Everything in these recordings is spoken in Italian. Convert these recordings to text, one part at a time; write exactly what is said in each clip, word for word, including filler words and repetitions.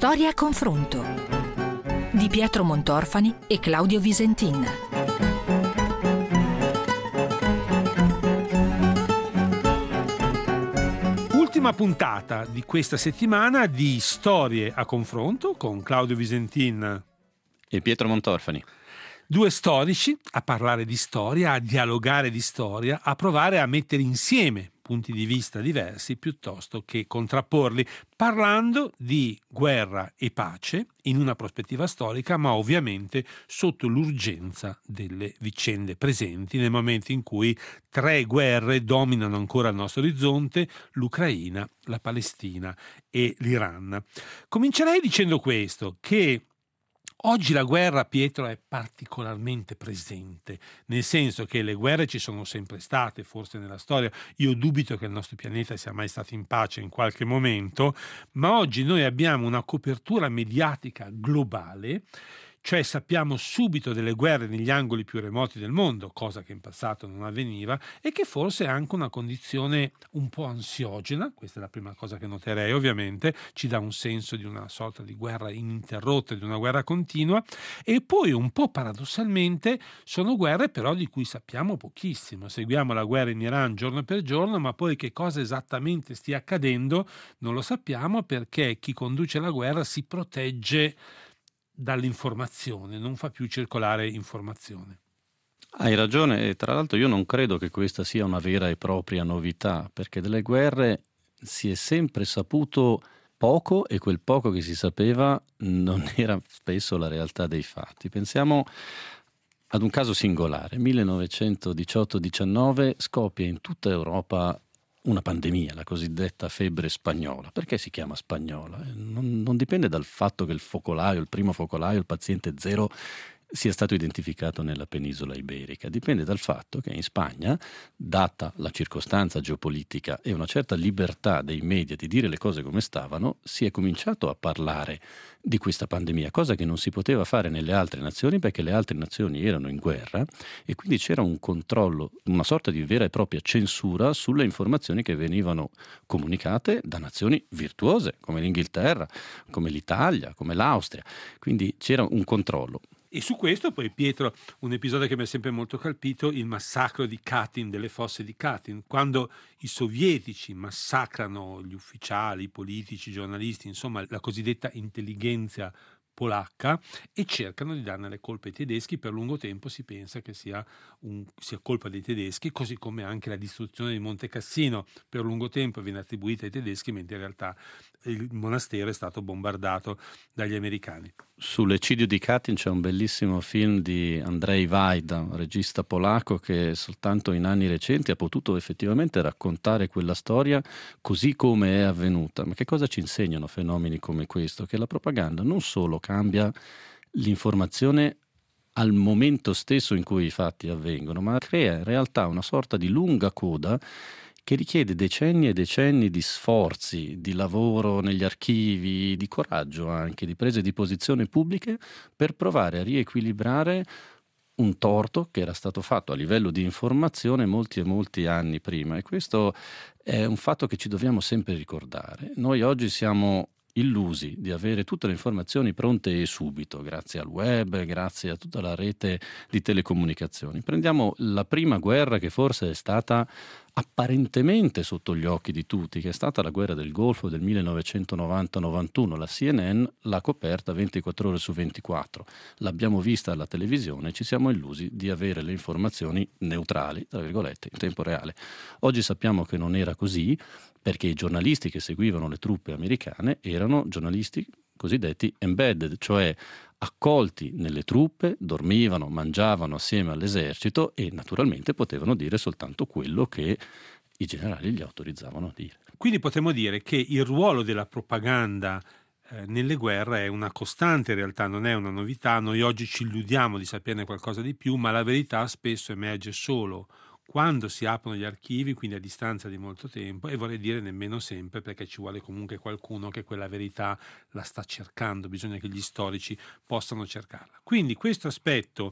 Storia a confronto di Pietro Montorfani e Claudio Visentin. Ultima puntata di questa settimana di Storie a confronto con Claudio Visentin e Pietro Montorfani. Due storici a parlare di storia, a dialogare di storia, a provare a mettere insieme punti di vista diversi piuttosto che contrapporli, parlando di guerra e pace in una prospettiva storica, ma ovviamente sotto l'urgenza delle vicende presenti nel momento in cui tre guerre dominano ancora il nostro orizzonte: l'Ucraina, la Palestina e l'Iran. Comincerei dicendo questo, che oggi la guerra, Pietro, è particolarmente presente, nel senso che le guerre ci sono sempre state, forse nella storia. Io dubito che il nostro pianeta sia mai stato in pace in qualche momento, ma oggi noi abbiamo una copertura mediatica globale, cioè sappiamo subito delle guerre negli angoli più remoti del mondo, cosa che in passato non avveniva, e che forse è anche una condizione un po' ansiogena. Questa è la prima cosa che noterei, ovviamente, ci dà un senso di una sorta di guerra ininterrotta, di una guerra continua, e poi un po' paradossalmente sono guerre però di cui sappiamo pochissimo. Seguiamo la guerra in Iran giorno per giorno, ma poi che cosa esattamente stia accadendo non lo sappiamo, perché chi conduce la guerra si protegge dall'informazione, non fa più circolare informazione. Hai ragione, e tra l'altro io non credo che questa sia una vera e propria novità, perché delle guerre si è sempre saputo poco e quel poco che si sapeva non era spesso la realtà dei fatti. Pensiamo ad un caso singolare: millenovecentodiciotto diciannove scoppia in tutta Europa una pandemia, la cosiddetta febbre spagnola. Perché si chiama spagnola? Non, non dipende dal fatto che il focolaio, il primo focolaio, il paziente zero, sia stato identificato nella penisola iberica. Dipende dal fatto che in Spagna, data la circostanza geopolitica e una certa libertà dei media di dire le cose come stavano, si è cominciato a parlare di questa pandemia, cosa che non si poteva fare nelle altre nazioni, perché le altre nazioni erano in guerra e quindi c'era un controllo, una sorta di vera e propria censura sulle informazioni che venivano comunicate da nazioni virtuose come l'Inghilterra, come l'Italia, come l'Austria. Quindi c'era un controllo. E su questo poi, Pietro, un episodio che mi ha sempre molto colpito: il massacro di Katyn, delle fosse di Katyn, quando i sovietici massacrano gli ufficiali, i politici, i giornalisti, insomma la cosiddetta intelligenza polacca, e cercano di darne le colpe ai tedeschi. Per lungo tempo si pensa che sia, un, sia colpa dei tedeschi, così come anche la distruzione di Monte Cassino per lungo tempo viene attribuita ai tedeschi, mentre in realtà il monastero è stato bombardato dagli americani. Sull'eccidio di Katyn c'è un bellissimo film di Andrzej Wajda, un regista polacco che soltanto in anni recenti ha potuto effettivamente raccontare quella storia così come è avvenuta. Ma che cosa ci insegnano fenomeni come questo? Che la propaganda non solo cambia l'informazione al momento stesso in cui i fatti avvengono, ma crea in realtà una sorta di lunga coda che richiede decenni e decenni di sforzi, di lavoro negli archivi, di coraggio anche, di prese di posizione pubbliche per provare a riequilibrare un torto che era stato fatto a livello di informazione molti e molti anni prima. E questo è un fatto che ci dobbiamo sempre ricordare. Noi oggi siamo illusi di avere tutte le informazioni pronte e subito, grazie al web, grazie a tutta la rete di telecomunicazioni. Prendiamo la prima guerra, che forse è stata apparentemente sotto gli occhi di tutti, che è stata la guerra del Golfo del millenovecentonovanta novantuno. La C N N l'ha coperta ventiquattro ore su ventiquattro, l'abbiamo vista alla televisione, ci siamo illusi di avere le informazioni neutrali, tra virgolette, in tempo reale. Oggi sappiamo che non era così, perché i giornalisti che seguivano le truppe americane erano giornalisti cosiddetti embedded, cioè accolti nelle truppe, dormivano, mangiavano assieme all'esercito e naturalmente potevano dire soltanto quello che i generali gli autorizzavano a dire. Quindi potremmo dire che il ruolo della propaganda eh, nelle guerre è una costante, in realtà non è una novità. Noi oggi ci illudiamo di saperne qualcosa di più, ma la verità spesso emerge solo quando si aprono gli archivi, quindi a distanza di molto tempo, e vorrei dire nemmeno sempre, perché ci vuole comunque qualcuno che quella verità la sta cercando, bisogna che gli storici possano cercarla. Quindi questo aspetto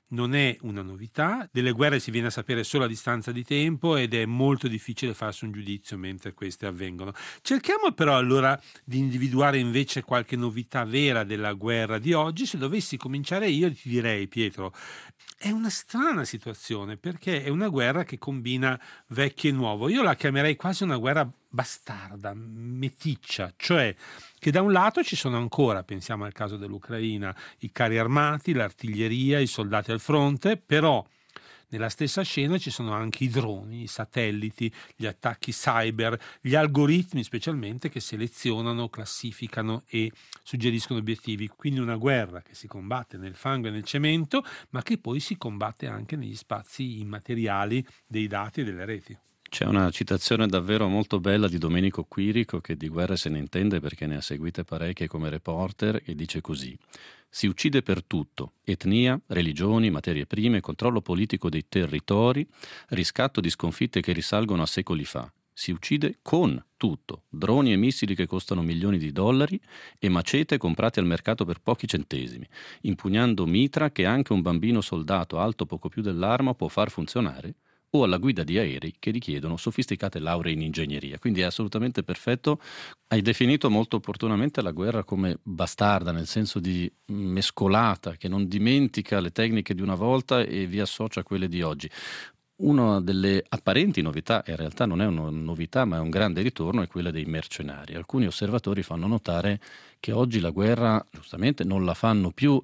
non è una novità, delle guerre si viene a sapere solo a distanza di tempo ed è molto difficile farsi un giudizio mentre queste avvengono. Cerchiamo però allora di individuare invece qualche novità vera della guerra di oggi. Se dovessi cominciare io ti direi, Pietro, è una strana situazione perché è una guerra che combina vecchio e nuovo. Io la chiamerei quasi una guerra bastarda, meticcia, cioè che da un lato ci sono ancora, pensiamo al caso dell'Ucraina, i carri armati, l'artiglieria, i soldati al fronte, però nella stessa scena ci sono anche i droni, i satelliti, gli attacchi cyber, gli algoritmi specialmente che selezionano, classificano e suggeriscono obiettivi. Quindi una guerra che si combatte nel fango e nel cemento, ma che poi si combatte anche negli spazi immateriali dei dati e delle reti. C'è una citazione davvero molto bella di Domenico Quirico, che di guerre se ne intende perché ne ha seguite parecchie come reporter, e dice così: si uccide per tutto: etnia, religioni, materie prime, controllo politico dei territori, riscatto di sconfitte che risalgono a secoli fa. Si uccide con tutto: droni e missili che costano milioni di dollari e macete comprate al mercato per pochi centesimi, impugnando mitra che anche un bambino soldato alto poco più dell'arma può far funzionare, o alla guida di aerei che richiedono sofisticate lauree in ingegneria. Quindi è assolutamente perfetto. Hai definito molto opportunamente la guerra come bastarda, nel senso di mescolata, che non dimentica le tecniche di una volta e vi associa a quelle di oggi. Una delle apparenti novità, e in realtà non è una novità ma è un grande ritorno, è quella dei mercenari. Alcuni osservatori fanno notare che oggi la guerra, giustamente, non la fanno più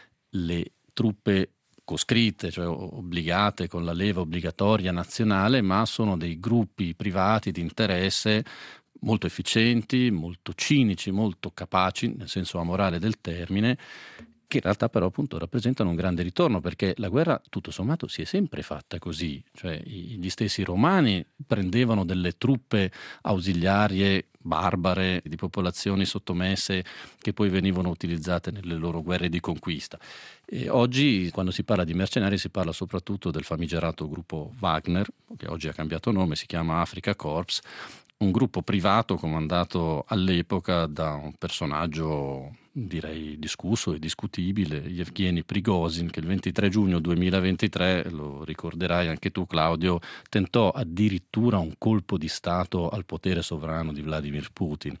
le truppe coscritte, cioè obbligate con la leva obbligatoria nazionale, ma sono dei gruppi privati di interesse molto efficienti, molto cinici, molto capaci, nel senso amorale del termine, che in realtà però appunto rappresentano un grande ritorno, perché la guerra tutto sommato si è sempre fatta così, cioè gli stessi romani prendevano delle truppe ausiliarie barbare di popolazioni sottomesse che poi venivano utilizzate nelle loro guerre di conquista. E oggi quando si parla di mercenari si parla soprattutto del famigerato gruppo Wagner, che oggi ha cambiato nome, si chiama Afrika Korps, un gruppo privato comandato all'epoca da un personaggio direi discusso e discutibile, Yevgeny Prigozhin, che il ventitré giugno duemilaventitré, lo ricorderai anche tu Claudio, tentò addirittura un colpo di stato al potere sovrano di Vladimir Putin.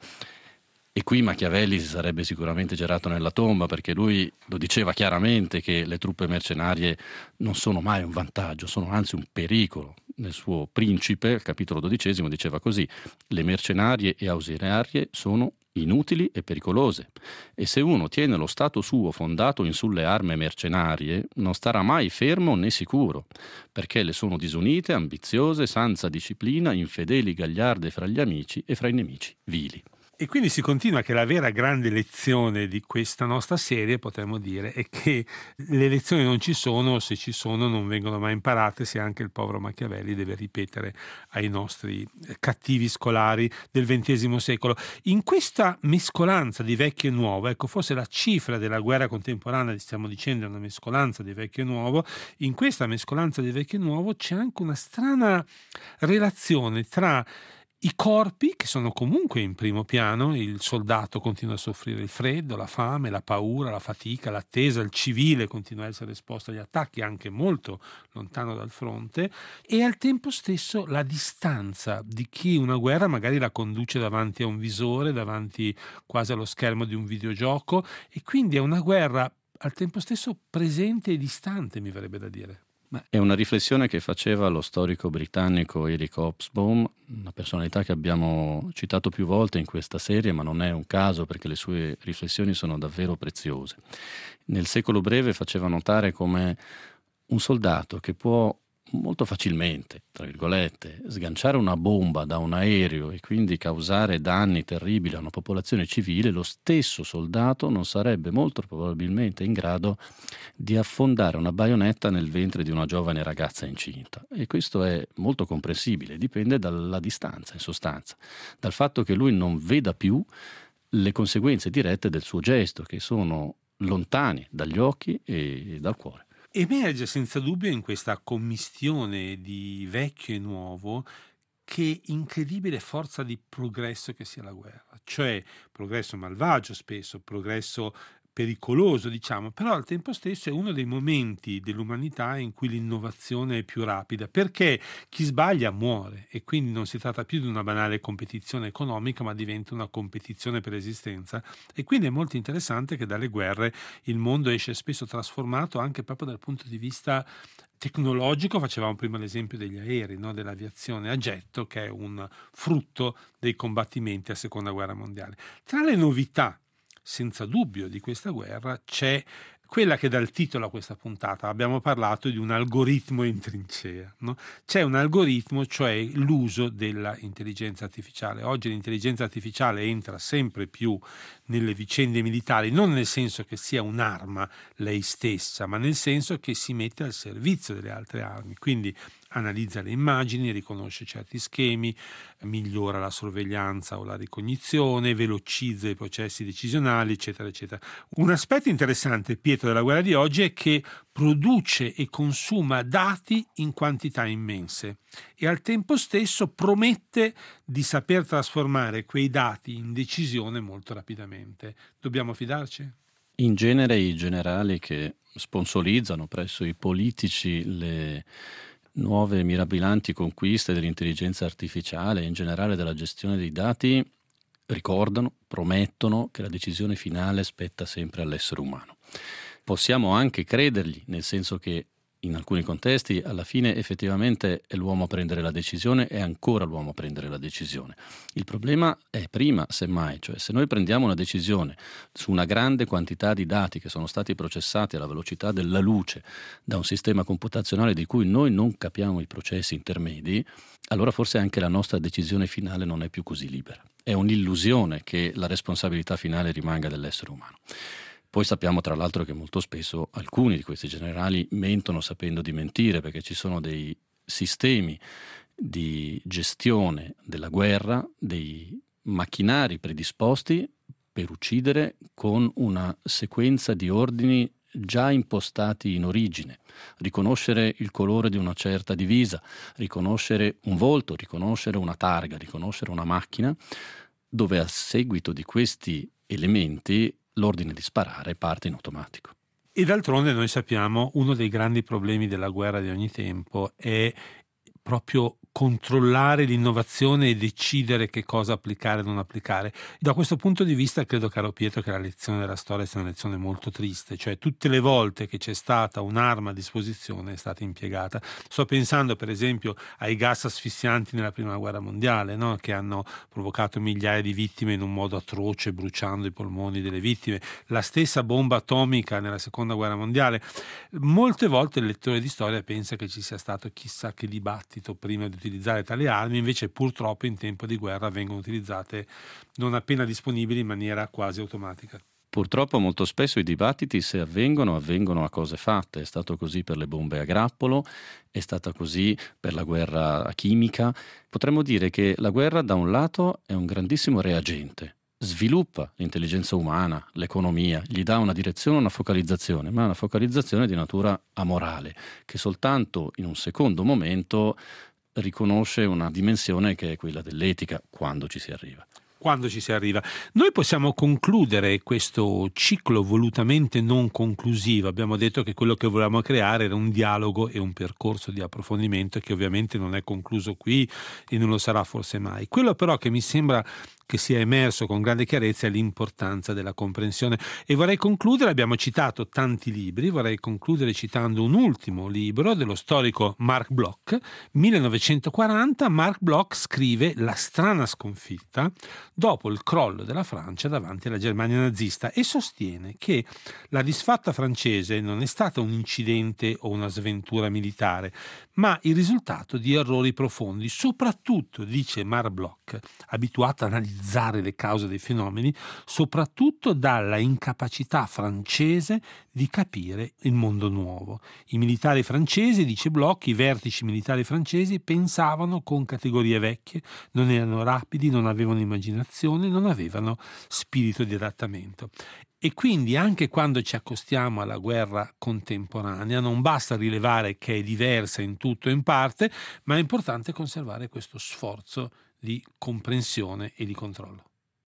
E qui Machiavelli si sarebbe sicuramente girato nella tomba, perché lui lo diceva chiaramente che le truppe mercenarie non sono mai un vantaggio, sono anzi un pericolo. Nel suo Principe, al capitolo dodicesimo, diceva così: le mercenarie e ausiliarie sono inutili e pericolose, e se uno tiene lo stato suo fondato in sulle arme mercenarie non starà mai fermo né sicuro, perché le sono disunite, ambiziose, senza disciplina, infedeli, gagliarde fra gli amici e fra i nemici vili. E quindi si continua che la vera grande lezione di questa nostra serie, potremmo dire, è che le lezioni non ci sono, se ci sono non vengono mai imparate, se anche il povero Machiavelli deve ripetere ai nostri cattivi scolari del ventesimo secolo. In questa mescolanza di vecchio e nuovo, ecco, forse la cifra della guerra contemporanea, stiamo dicendo, è una mescolanza di vecchio e nuovo, in questa mescolanza di vecchio e nuovo c'è anche una strana relazione tra i corpi, che sono comunque in primo piano, il soldato continua a soffrire il freddo, la fame, la paura, la fatica, l'attesa, il civile continua a essere esposto agli attacchi anche molto lontano dal fronte, e al tempo stesso la distanza di chi una guerra magari la conduce davanti a un visore, davanti quasi allo schermo di un videogioco, e quindi è una guerra al tempo stesso presente e distante, mi verrebbe da dire. È una riflessione che faceva lo storico britannico Eric Hobsbawm, una personalità che abbiamo citato più volte in questa serie, ma non è un caso perché le sue riflessioni sono davvero preziose. Nel secolo breve faceva notare come un soldato che può molto facilmente, tra virgolette, sganciare una bomba da un aereo e quindi causare danni terribili a una popolazione civile, lo stesso soldato non sarebbe molto probabilmente in grado di affondare una baionetta nel ventre di una giovane ragazza incinta. E questo è molto comprensibile, dipende dalla distanza, in sostanza, dal fatto che lui non veda più le conseguenze dirette del suo gesto, che sono lontani dagli occhi e dal cuore. Emerge senza dubbio in questa commistione di vecchio e nuovo che incredibile forza di progresso che sia la guerra, cioè progresso malvagio spesso, progresso pericoloso, diciamo, però al tempo stesso è uno dei momenti dell'umanità in cui l'innovazione è più rapida, perché chi sbaglia muore e quindi non si tratta più di una banale competizione economica, ma diventa una competizione per esistenza. E quindi è molto interessante che dalle guerre il mondo esce spesso trasformato anche proprio dal punto di vista tecnologico. Facevamo prima l'esempio degli aerei, no? Dell'aviazione a getto, che è un frutto dei combattimenti a seconda guerra mondiale. Tra le novità senza dubbio di questa guerra c'è quella che dà il titolo a questa puntata. Abbiamo parlato di un algoritmo in trincea, no? C'è un algoritmo, cioè l'uso dell'intelligenza artificiale. Oggi l'intelligenza artificiale entra sempre più nelle vicende militari, non nel senso che sia un'arma lei stessa, ma nel senso che si mette al servizio delle altre armi. Quindi analizza le immagini, riconosce certi schemi, migliora la sorveglianza o la ricognizione, velocizza i processi decisionali, eccetera, eccetera. Un aspetto interessante, Pietro, della guerra di oggi è che produce e consuma dati in quantità immense e al tempo stesso promette di saper trasformare quei dati in decisione molto rapidamente. Dobbiamo fidarci? In genere i generali che sponsorizzano presso i politici le nuove mirabolanti conquiste dell'intelligenza artificiale e in generale della gestione dei dati ricordano, promettono che la decisione finale spetta sempre all'essere umano. Possiamo anche credergli, nel senso che in alcuni contesti alla fine effettivamente è l'uomo a prendere la decisione, è ancora l'uomo a prendere la decisione. Il problema è prima, semmai, cioè se noi prendiamo una decisione su una grande quantità di dati che sono stati processati alla velocità della luce da un sistema computazionale di cui noi non capiamo i processi intermedi, allora forse anche la nostra decisione finale non è più così libera. È un'illusione che la responsabilità finale rimanga dell'essere umano. Poi sappiamo tra l'altro che molto spesso alcuni di questi generali mentono sapendo di mentire, perché ci sono dei sistemi di gestione della guerra, dei macchinari predisposti per uccidere con una sequenza di ordini già impostati in origine. Riconoscere il colore di una certa divisa, riconoscere un volto, riconoscere una targa, riconoscere una macchina, dove a seguito di questi elementi l'ordine di sparare parte in automatico. E d'altronde noi sappiamo uno dei grandi problemi della guerra di ogni tempo è proprio controllare l'innovazione e decidere che cosa applicare e non applicare. Da questo punto di vista credo, caro Pietro, che la lezione della storia sia una lezione molto triste, cioè tutte le volte che c'è stata un'arma a disposizione è stata impiegata. Sto pensando per esempio ai gas asfissianti nella prima guerra mondiale, no? Che hanno provocato migliaia di vittime in un modo atroce, bruciando i polmoni delle vittime. La stessa bomba atomica nella seconda guerra mondiale. Molte volte il lettore di storia pensa che ci sia stato chissà che dibattito prima di utilizzare tali armi, invece purtroppo in tempo di guerra vengono utilizzate non appena disponibili in maniera quasi automatica. Purtroppo molto spesso i dibattiti, se avvengono, avvengono a cose fatte. È stato così per le bombe a grappolo, è stata così per la guerra chimica. Potremmo dire che la guerra da un lato è un grandissimo reagente, sviluppa l'intelligenza umana, l'economia, gli dà una direzione, una focalizzazione, ma una focalizzazione di natura amorale, che soltanto in un secondo momento riconosce una dimensione che è quella dell'etica, quando ci si arriva. Quando ci si arriva. Noi possiamo concludere questo ciclo volutamente non conclusivo. Abbiamo detto che quello che volevamo creare era un dialogo e un percorso di approfondimento che ovviamente non è concluso qui e non lo sarà forse mai. Quello però che mi sembra che sia emerso con grande chiarezza è l'importanza della comprensione. E vorrei concludere, abbiamo citato tanti libri, vorrei concludere citando un ultimo libro dello storico Marc Bloch. millenovecentoquaranta Marc Bloch scrive La strana sconfitta dopo il crollo della Francia davanti alla Germania nazista e sostiene che la disfatta francese non è stata un incidente o una sventura militare, ma il risultato di errori profondi, soprattutto, dice Marc Bloch, abituato a analizzare le cause dei fenomeni, soprattutto dalla incapacità francese di capire il mondo nuovo. I militari francesi, dice Bloch, i vertici militari francesi pensavano con categorie vecchie, non erano rapidi, non avevano immaginazione, non avevano spirito di adattamento. E quindi anche quando ci accostiamo alla guerra contemporanea non basta rilevare che è diversa in tutto e in parte, ma è importante conservare questo sforzo di comprensione e di controllo.